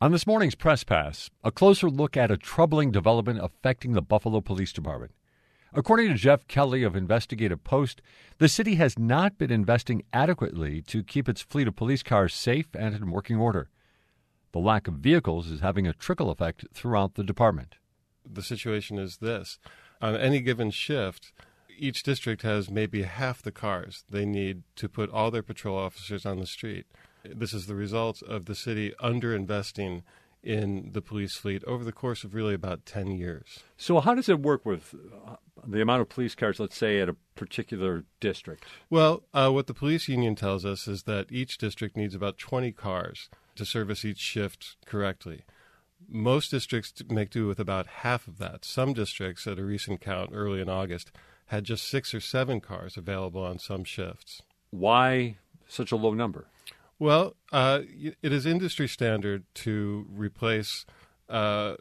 On this morning's Press Pass, a closer look at a troubling development affecting the Buffalo Police Department. According to Jeff Kelly of Investigative Post, the city has not been investing adequately to keep its fleet of police cars safe and in working order. The lack of vehicles is having a trickle effect throughout the department. The situation is this. On any given shift, each district has maybe half the cars they need to put all their patrol officers on the street. This is the result of the city underinvesting in the police fleet over the course of really about 10 years. So how does it work with the amount of police cars, let's say, at a particular district? Well, what the police union tells us is that each district needs about 20 cars to service each shift correctly. Most districts make do with about half of that. Some districts, at a recent count early in August, had just 6 or 7 cars available on some shifts. Why such a low number? Well, it is industry standard to replace a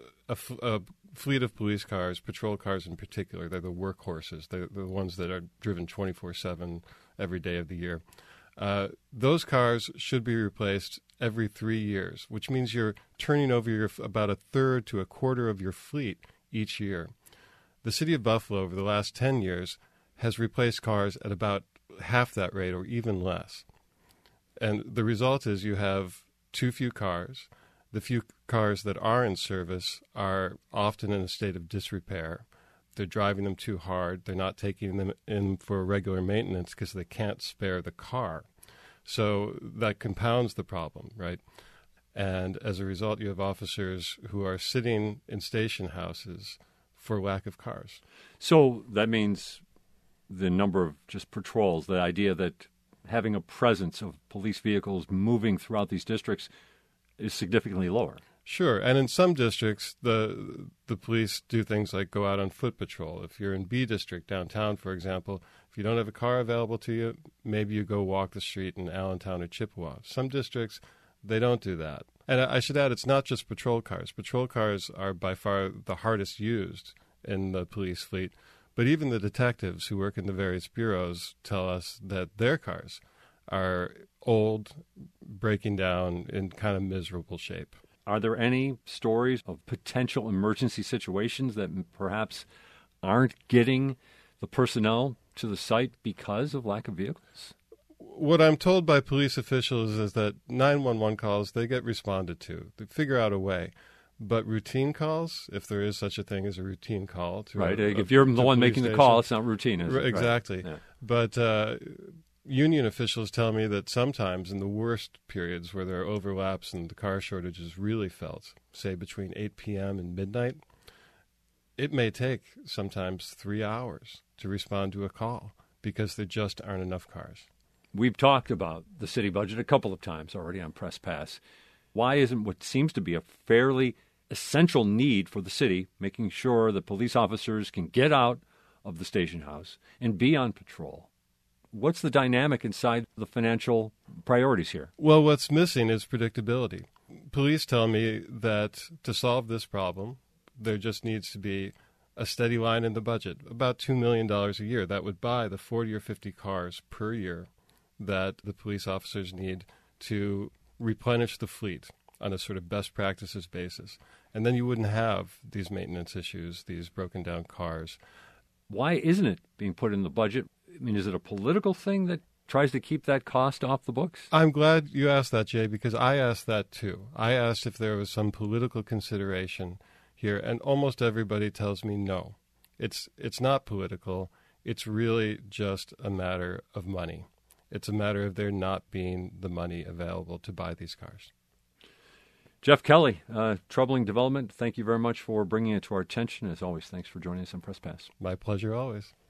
fleet of police cars, patrol cars in particular. They're the workhorses. They're the ones that are driven 24/7 every day of the year. Those cars should be replaced every 3 years, which means you're turning over about a third to a quarter of your fleet each year. The city of Buffalo, over the last 10 years, has replaced cars at about half that rate or even less. And the result is you have too few cars. The few cars that are in service are often in a state of disrepair. They're driving them too hard. They're not taking them in for regular maintenance because they can't spare the car. So that compounds the problem, right? And as a result, you have officers who are sitting in station houses for lack of cars. So that means the number of just patrols, the idea that having a presence of police vehicles moving throughout these districts is significantly lower. Sure, and in some districts, the police do things like go out on foot patrol. If you're in B District downtown, for example, if you don't have a car available to you, maybe you go walk the street in Allentown or Chippewa. Some districts, they don't do that. And I should add, it's not just patrol cars. Patrol cars are by far the hardest used in the police fleet. But even the detectives who work in the various bureaus tell us that their cars are old, breaking down, in kind of miserable shape. Are there any stories of potential emergency situations that perhaps aren't getting the personnel to the site because of lack of vehicles? What I'm told by police officials is that 911 calls, they get responded to. They figure out a way. But routine calls, if there is such a thing as a routine call. If you're the one making the call, it's not routine, is it? Exactly. Right. Yeah. But union officials tell me that sometimes in the worst periods where there are overlaps and the car shortage is really felt, say between 8 p.m. and midnight, it may take sometimes 3 hours to respond to a call because there just aren't enough cars. We've talked about the city budget a couple of times already on Press Pass. Why isn't what seems to be a fairly essential need for the city, making sure that police officers can get out of the station house and be on patrol? What's the dynamic inside the financial priorities here? Well, what's missing is predictability. Police tell me that to solve this problem, there just needs to be a steady line in the budget, about $2 million a year. That would buy the 40 or 50 cars per year that the police officers need to replenish the fleet on a sort of best practices basis. And then you wouldn't have these maintenance issues, these broken down cars. Why isn't it being put in the budget? I mean, is it a political thing that tries to keep that cost off the books? I'm glad you asked that, Jay, because I asked that too. I asked if there was some political consideration here, and almost everybody tells me no. It's not political. It's really just a matter of money. It's a matter of there not being the money available to buy these cars. Jeff Kelly, troubling development. Thank you very much for bringing it to our attention. As always, thanks for joining us on Press Pass. My pleasure always.